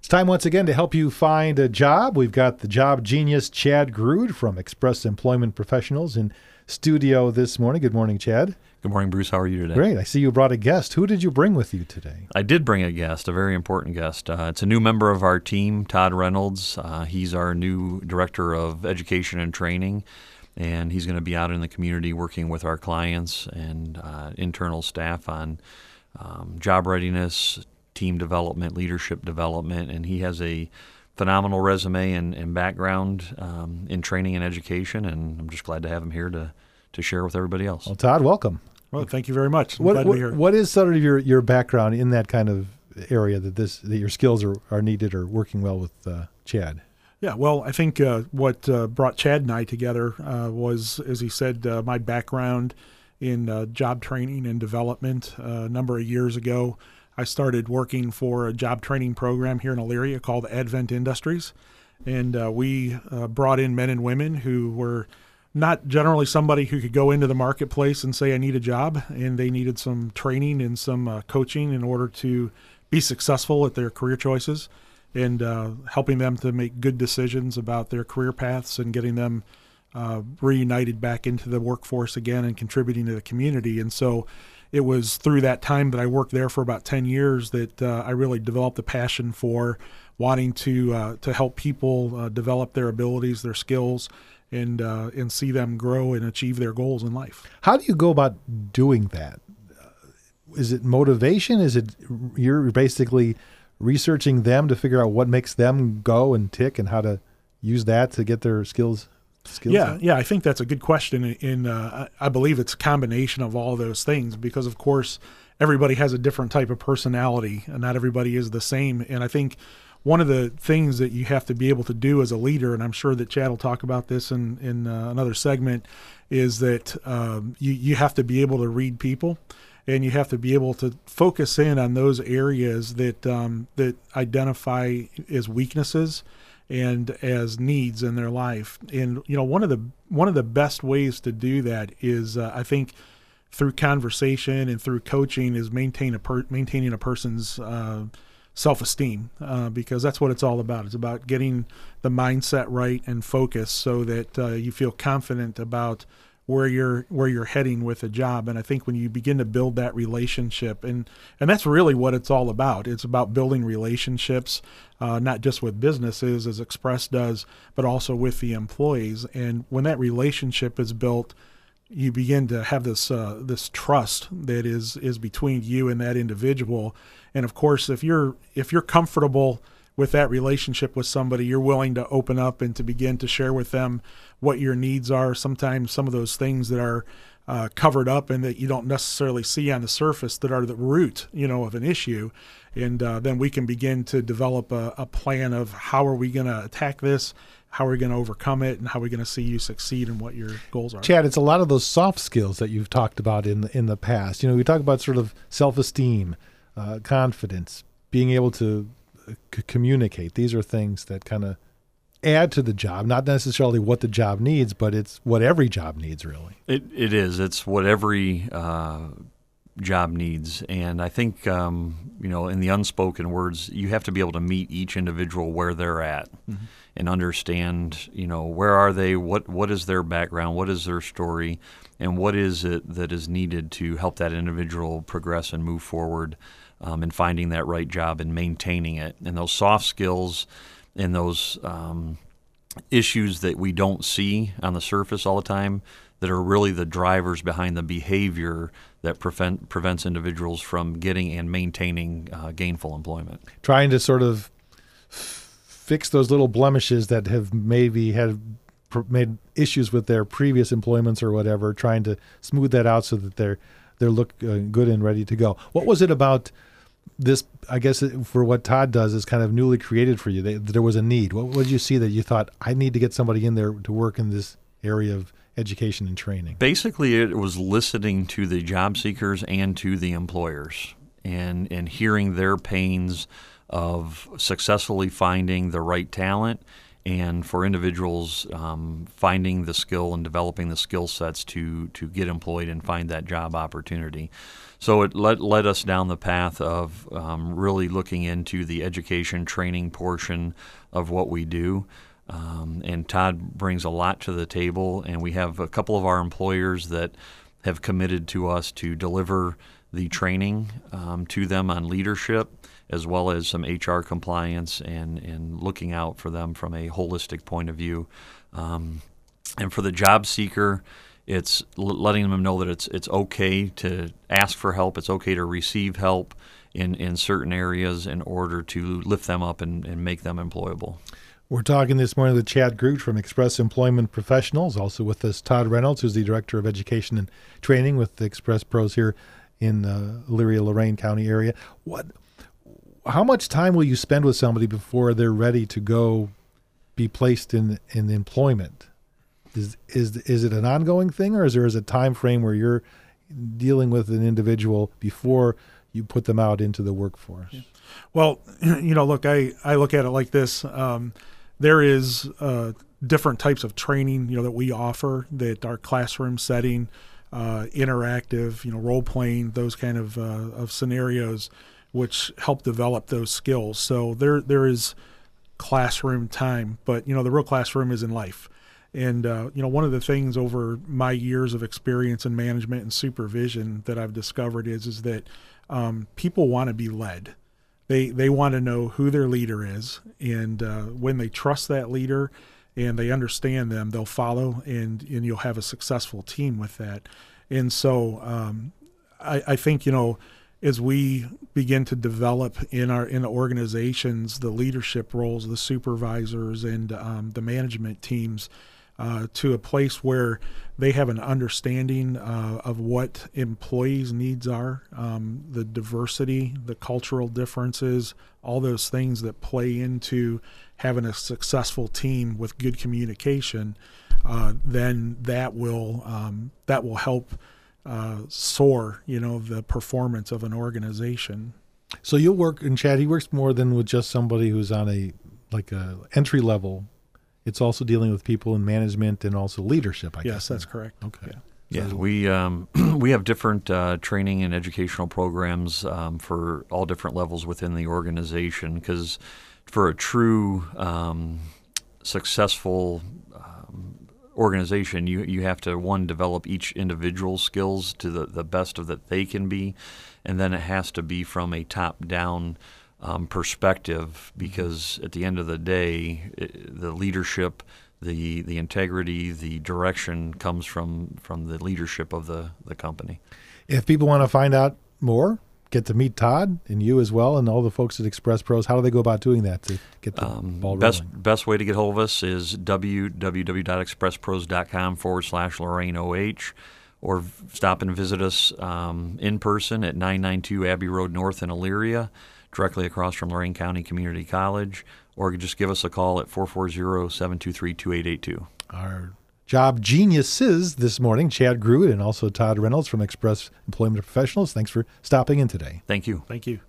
It's time once again to help you find a job. We've got the job genius Chad Grood from Express Employment Professionals in studio this morning. Good morning, Chad. Good morning, Bruce. How are you today? Great. I see you brought a guest. Who did you bring with you today? I did bring a guest, a very important guest. It's a new member of our team, Todd Reynolds. He's our new Director of Education and Training, and he's going to be out in the community working with our clients and internal staff on job readiness, team development, leadership development, and he has a phenomenal resume and background in training and education, and I'm just glad to have him here to share with everybody else. Well, Todd, welcome. Well, thank you very much. I'm glad to be here. What is sort of your background in that kind of area that your skills are needed or working well with Chad? Yeah, well, I think what brought Chad and I together was, as he said, my background in job training and development. A number of years ago, I started working for a job training program here in Elyria called Advent Industries, and we brought in men and women who were not generally somebody who could go into the marketplace and say, I need a job, and they needed some training and some coaching in order to be successful at their career choices, and helping them to make good decisions about their career paths and getting them reunited back into the workforce again and contributing to the community. And so it was through that time that I worked there for about 10 years that I really developed a passion for wanting to help people develop their abilities, their skills, and see them grow and achieve their goals in life. How do you go about doing that? Is it motivation? Is it you're basically researching them to figure out what makes them go and tick and how to use that to get their skills Yeah, I think that's a good question. I believe it's a combination of all those things because, of course, everybody has a different type of personality and not everybody is the same. And I think one of the things that you have to be able to do as a leader, and I'm sure that Chad will talk about this in another segment, is that you have to be able to read people, and you have to be able to focus in on those areas that identify as weaknesses and as needs in their life. And one of the best ways to do that is I think through conversation and through coaching is maintaining a person's self-esteem, because that's what it's all about. It's about getting the mindset right and focus so that you feel confident about where you're heading with a job. And I think when you begin to build that relationship, and that's really what it's all about. It's about building relationships, not just with businesses as Express does, but also with the employees. And when that relationship is built, you begin to have this trust that is between you and that individual. And of course, if you're comfortable with that relationship with somebody, you're willing to open up and to begin to share with them what your needs are. Sometimes some of those things that are covered up and that you don't necessarily see on the surface that are the root, of an issue. And then we can begin to develop a plan of how are we going to attack this, how are we going to overcome it, and how are we going to see you succeed in what your goals are. Chad, it's a lot of those soft skills that you've talked about in the past. We talk about sort of self-esteem, confidence, being able to communicate. These are things that kind of add to the job, not necessarily what the job needs, but it's what every job needs, really. It is. It's what every job needs. And I think, in the unspoken words, you have to be able to meet each individual where they're at and understand, where are they, what is their background, what is their story, and what is it that is needed to help that individual progress and move forward in finding that right job and maintaining it. And those soft skills and those issues that we don't see on the surface all the time that are really the drivers behind the behavior that prevents individuals from getting and maintaining gainful employment. Trying to sort of fix those little blemishes that have maybe made issues with their previous employments or whatever, trying to smooth that out so that they're look good and ready to go. What was it about this, I guess, for what Todd does is kind of newly created for you? There was a need. What did you see that you thought, I need to get somebody in there to work in this area of education and training? Basically, it was listening to the job seekers and to the employers and hearing their pains of successfully finding the right talent and for individuals finding the skill and developing the skill sets to get employed and find that job opportunity. So it led us down the path of really looking into the education training portion of what we do. And Todd brings a lot to the table, and we have a couple of our employers that have committed to us to deliver the training to them on leadership, as well as some HR compliance and looking out for them from a holistic point of view. And for the job seeker, it's letting them know that it's okay to ask for help, it's okay to receive help in certain areas in order to lift them up and make them employable. We're talking this morning with Chad Groot from Express Employment Professionals. Also with us, Todd Reynolds, who's the Director of Education and Training with the Express Pros here in Elyria, Lorain County area. How much time will you spend with somebody before they're ready to go be placed in employment? Is it an ongoing thing, or is there a time frame where you're dealing with an individual before you put them out into the workforce? Yeah. Well, look, I look at it like this. There is different types of training, that we offer, that our classroom setting, interactive, role playing, those kind of scenarios, which help develop those skills. So there is classroom time, but the real classroom is in life. And one of the things over my years of experience in management and supervision that I've discovered is that people want to be led. They want to know who their leader is, and when they trust that leader and they understand them, they'll follow, and you'll have a successful team with that. And so I think as we begin to develop in the organizations, the leadership roles, the supervisors, and the management teams, to a place where they have an understanding of what employees' needs are, the diversity, the cultural differences, all those things that play into having a successful team with good communication, then that will help soar, the performance of an organization. So you'll work, and Chad, he works more than with just somebody who's on a entry level. It's also dealing with people in management and also leadership, I guess. Yes, that's correct. Okay. Yeah, we have different training and educational programs for all different levels within the organization, because for a true successful organization, you have to, one, develop each individual's skills to the best of that they can be, and then it has to be from a top-down perspective, because at the end of the day, the leadership, the integrity, the direction comes from the leadership of the company. If people want to find out more, get to meet Todd and you as well, and all the folks at Express Pros, how do they go about doing that to get the ball rolling? Best way to get hold of us is www.expresspros.com/LorraineOH, or stop and visit us in person at 992 Abbey Road North in Elyria, directly across from Lorain County Community College, or just give us a call at 440-723-2882. Our job geniuses this morning, Chad Groot and also Todd Reynolds from Express Employment Professionals. Thanks for stopping in today. Thank you. Thank you.